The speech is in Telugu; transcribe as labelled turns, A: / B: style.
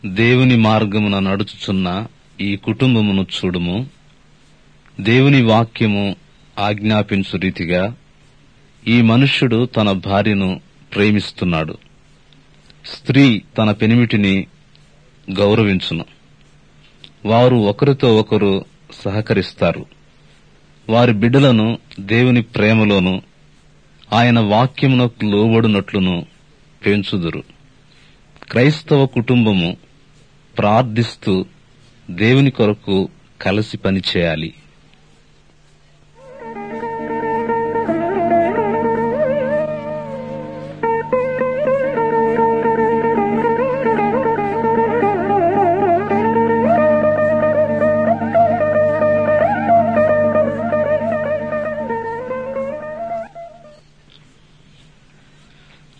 A: దేవుని మార్గమున నడుచుచున్న ఈ కుటుంబమును చూడుము. దేవుని వాక్యము ఆజ్ఞాపించు రీతిగా ఈ మనుష్యుడు తన భార్యను ప్రేమిస్తున్నాడు. స్త్రీ తన పెనిమిటిని గౌరవించును. వారు ఒకరితో ఒకరు సహకరిస్తారు. వారి బిడ్డలను దేవుని ప్రేమలోను ఆయన వాక్యమునకు లోబడినట్లును పెంచుదురు. క్రైస్తవ కుటుంబము ప్రార్థిస్తూ దేవుని కొరకు కలిసి పనిచేయాలి.